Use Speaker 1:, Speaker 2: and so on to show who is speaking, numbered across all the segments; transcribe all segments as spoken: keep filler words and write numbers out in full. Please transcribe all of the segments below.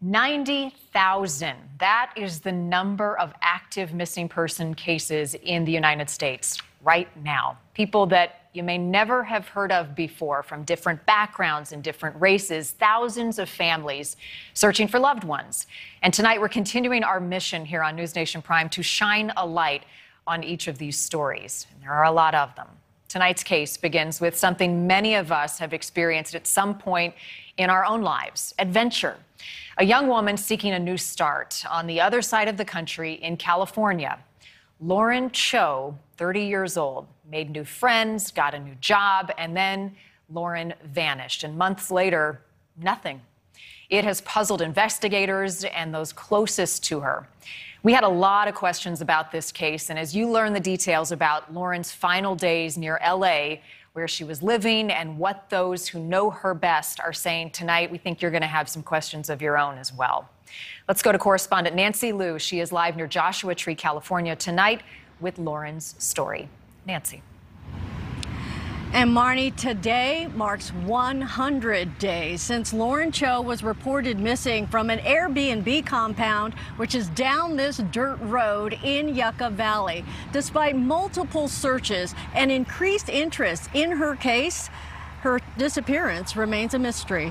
Speaker 1: ninety thousand. That is the number of active missing person cases in the United States right now. People that you may never have heard of before, from different backgrounds and different races, thousands of families searching for loved ones. And tonight we're continuing our mission here on News Nation Prime to shine a light on each of these stories. And there are a lot of them. Tonight's case begins with something many of us have experienced at some point in our own lives: adventure. A young woman seeking a new start on the other side of the country in California. Lauren Cho, thirty years old, made new friends, got a new job, and then Lauren vanished. And months later, nothing. It has puzzled investigators and those closest to her. We had a lot of questions about this case, and as you learn the details about Lauren's final days near L A, where she was living, and what those who know her best are saying tonight, we think you're going to have some questions of your own as well. Let's go to correspondent Nancy Liu. She is live near Joshua Tree, California tonight with Lauren's story. Nancy.
Speaker 2: And Marnie, today marks one hundred days since Lauren Cho was reported missing from an Airbnb compound, which is down this dirt road in Yucca Valley. Despite multiple searches and increased interest in her case, her disappearance remains a mystery.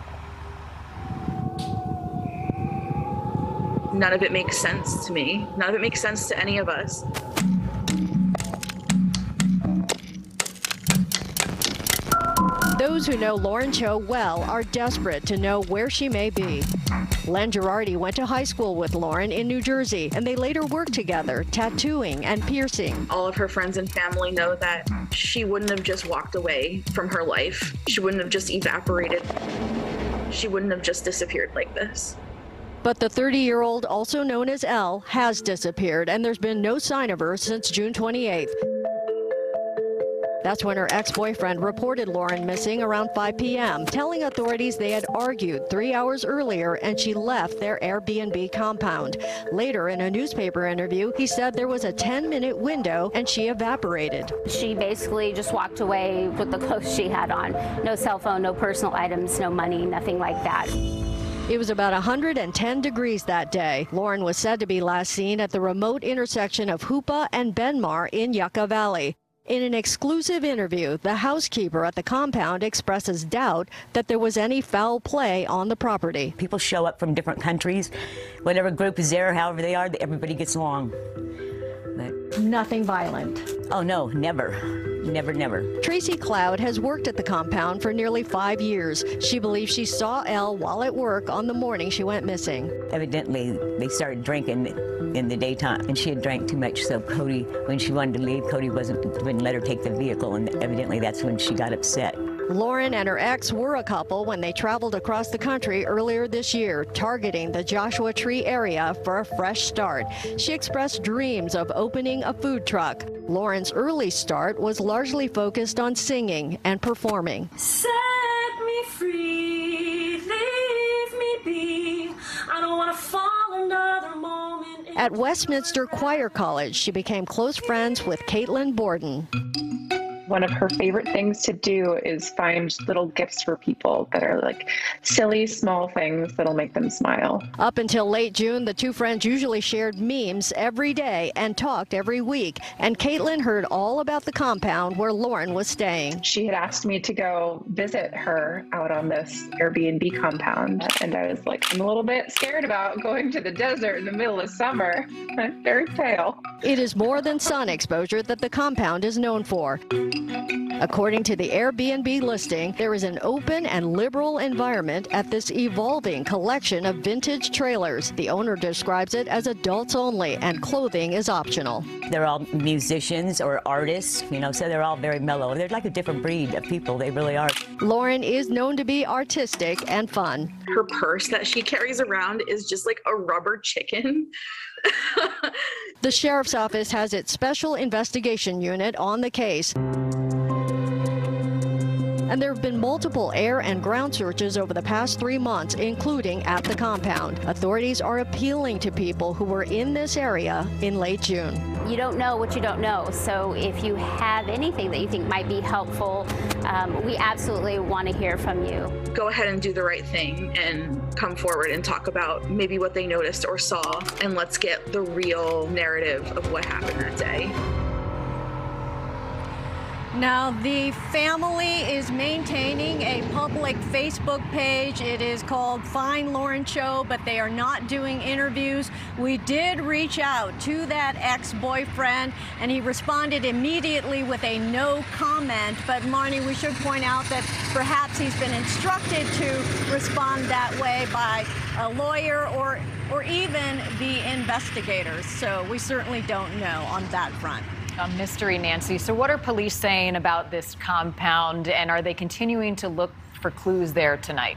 Speaker 3: None of it makes sense to me. None of it makes sense to any of us.
Speaker 2: Those who know Lauren Cho well are desperate to know where she may be. Len Girardi went to high school with Lauren in New Jersey, and they later worked together, tattooing and piercing.
Speaker 3: All of her friends and family know that she wouldn't have just walked away from her life. She wouldn't have just evaporated. She wouldn't have just disappeared like this.
Speaker 2: But the thirty-year-old, also known as Elle, has disappeared, and there's been no sign of her since June twenty-eighth. That's when her ex-boyfriend reported Lauren missing around five p m, telling authorities they had argued three hours earlier and she left their Airbnb compound. Later, in a newspaper interview, he said there was a ten-minute window and she evaporated.
Speaker 4: She basically just walked away with the clothes she had on. No cell phone, no personal items, no money, nothing like that.
Speaker 2: It was about one hundred ten degrees that day. Lauren was said to be last seen at the remote intersection of Hoopa and Benmar in Yucca Valley. In an exclusive interview, the housekeeper at the compound expresses doubt that there was any foul play on the property.
Speaker 5: People show up from different countries. Whatever group is there, however they are, everybody gets along. But
Speaker 2: nothing violent.
Speaker 5: Oh, no, never. Never, never.
Speaker 2: Tracy Cloud has worked at the compound for nearly five years. She believes she saw Elle while at work on the morning she went missing.
Speaker 5: Evidently, they started drinking in the daytime, and she had drank too much, so Cody, when she wanted to leave, Cody wasn't, wouldn't let her take the vehicle, and evidently that's when she got upset.
Speaker 2: Lauren and her ex were a couple when they traveled across the country earlier this year, targeting the Joshua Tree area for a fresh start. She expressed dreams of opening a food truck. Lauren's early start was largely focused on singing and performing.
Speaker 6: Set me free, leave me be. I don't want to fall another moment.
Speaker 2: At Westminster Choir College, she became close friends with Caitlin Borden.
Speaker 7: One of her favorite things to do is find little gifts for people that are like silly, small things that'll make them smile.
Speaker 2: Up until late June, the two friends usually shared memes every day and talked every week. And Caitlin heard all about the compound where Lauren was staying.
Speaker 7: She had asked me to go visit her out on this Airbnb compound. And I was like, I'm a little bit scared about going to the desert in the middle of summer. I'm very pale.
Speaker 2: It is more than sun exposure that the compound is known for. According to the Airbnb listing, there is an open and liberal environment at this evolving collection of vintage trailers. The owner describes it as adults only, and clothing is optional.
Speaker 5: They're all musicians or artists, you know, so they're all very mellow. They're like a different breed of people, they really are.
Speaker 2: Lauren is known to be artistic and fun.
Speaker 3: Her purse that she carries around is just like a rubber chicken.
Speaker 2: The sheriff's office has its special investigation unit on the case. and there have been multiple air and ground searches over the past three months, including at the compound. Authorities are appealing to people who were in this area in late June.
Speaker 4: You don't know what you don't know, so if you have anything that you think might be helpful, um, we absolutely want to hear from you.
Speaker 3: Go ahead and do the right thing and come forward and talk about maybe what they noticed or saw, and let's get the real narrative of what happened that day.
Speaker 2: Now, the family is maintaining a public Facebook page. It is called Find Lauren Cho, but they are not doing interviews. We did reach out to that ex-boyfriend, and he responded immediately with a no comment. But Marnie, we should point out that perhaps he's been instructed to respond that way by a lawyer or, or even the investigators. So we certainly don't know on that front.
Speaker 1: A mystery, Nancy. So what are police saying about this compound, and are they continuing to look for clues there tonight?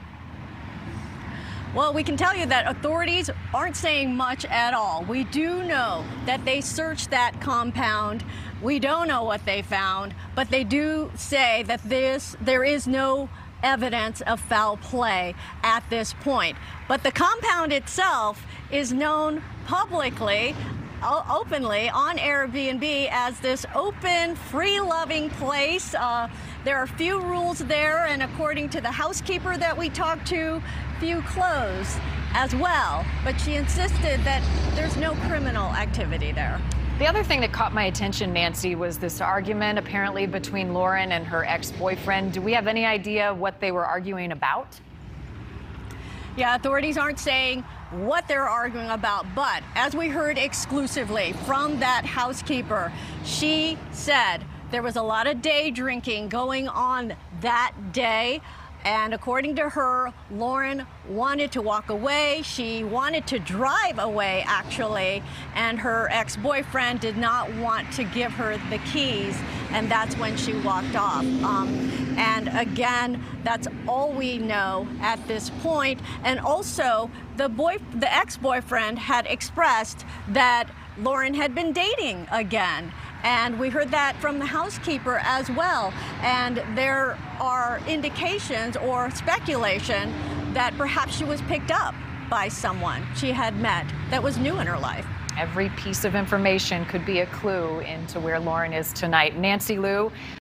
Speaker 2: Well, we can tell you that authorities aren't saying much at all. We do know that they searched that compound. We don't know what they found, but they do say that this there is no evidence of foul play at this point. But the compound itself is known publicly, openly on Airbnb as this open, free-loving place. Uh, there are few rules there, and according to the housekeeper that we talked to, few clothes as well. But she insisted that there's no criminal activity there.
Speaker 1: The other thing that caught my attention, Nancy, was this argument apparently between Lauren and her ex-boyfriend. Do we have any idea what they were arguing about?
Speaker 2: Yeah, authorities aren't saying what they're arguing about, but as we heard exclusively from that housekeeper, she said there was a lot of day drinking going on that day. And according to her, Lauren wanted to walk away. She wanted to drive away, actually, and her ex-boyfriend did not want to give her the keys, and that's when she walked off. Um, and again, that's all we know at this point. And also, the boy, the ex-boyfriend had expressed that Lauren had been dating again. And we heard that from the housekeeper as well. And there are indications or speculation that perhaps she was picked up by someone she had met that was new in her life.
Speaker 1: Every piece of information could be a clue into where Lauren is tonight. Nancy Liu,